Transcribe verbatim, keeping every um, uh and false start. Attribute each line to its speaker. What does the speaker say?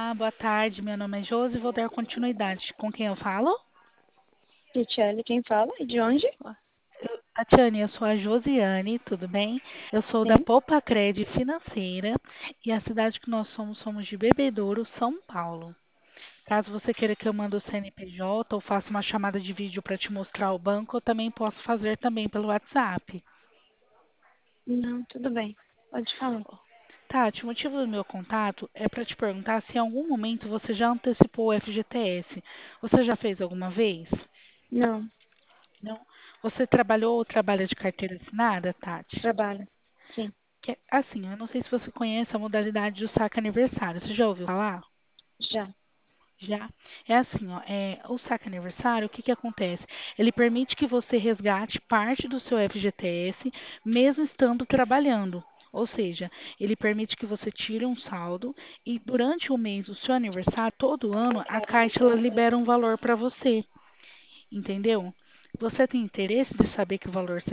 Speaker 1: Olá, boa tarde. Meu nome é Josi e vou dar continuidade. Com quem eu falo?
Speaker 2: Richelle, quem fala? E de onde?
Speaker 1: Eu, Tatiane, eu sou a Josiane, tudo bem? Eu sou da
Speaker 2: Sim.
Speaker 1: Poupa Cred Financeira e a cidade que nós somos, somos de Bebedouro, São Paulo. Caso você queira que eu mande o C N P J ou faça uma chamada de vídeo para te mostrar o banco, eu também posso fazer também pelo WhatsApp.
Speaker 2: Não, tudo bem. Pode falar.
Speaker 1: Tati, o motivo do meu contato é para te perguntar se em algum momento você já antecipou o F G T S. Você já fez alguma vez?
Speaker 2: Não,
Speaker 1: Não. Você trabalhou ou trabalha de carteira assinada, Tati?
Speaker 2: trabalho. Sim,
Speaker 1: Que, assim, eu não sei se você conhece a modalidade do saque aniversário. Você já ouviu falar?
Speaker 2: já.
Speaker 1: Já. É assim, ó, é, o saque aniversário, o que que acontece? Ele permite que você resgate parte do seu F G T S, mesmo estando trabalhando. Ou seja, ele permite que você tire um saldo e durante o mês do seu aniversário, todo ano, a Caixa ela libera um valor para você, entendeu? Você tem interesse de saber que valor